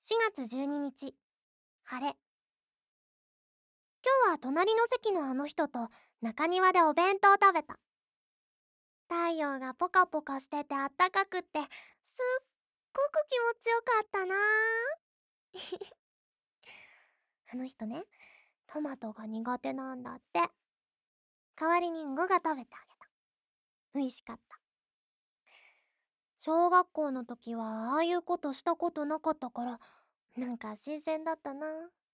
4月12日、晴れ。今日は隣の席のあの人と中庭でお弁当食べた。太陽がポカポカしててあったかくってすっごく気持ちよかったなあの人ね、トマトが苦手なんだって。代わりにんごが食べてあげた。美味しかった。小学校の時はああいうことしたことなかったからなんか新鮮だったな。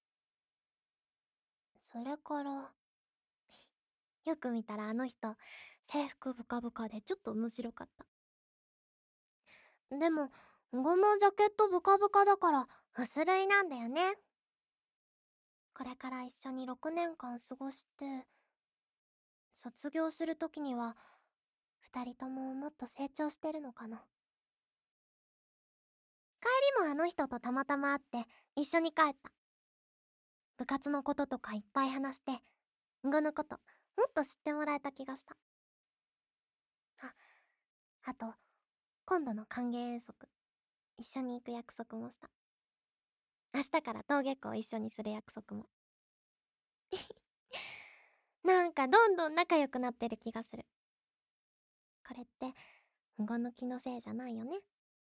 それからよく見たらあの人制服ブカブカでちょっと面白かった。でもんごもジャケットブカブカだから薄類なんだよね。これから一緒に6年間過ごして卒業する時には2人とももっと成長してるのかな。帰りもあの人とたまたま会って一緒に帰った。部活のこととかいっぱい話してんごのこともっと知ってもらえた気がした。あと今度の歓迎遠足一緒に行く約束もした。明日から登下校一緒にする約束も。なんかどんどん仲良くなってる気がする。これってんごの気のせいじゃないよね。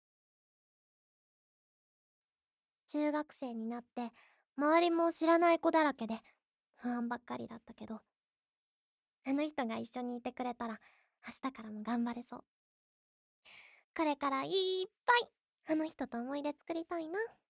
中学生になって周りも知らない子だらけで不安ばっかりだったけど、あの人が一緒にいてくれたら明日からも頑張れそう。これからいっぱいあの人と思い出作りたいな。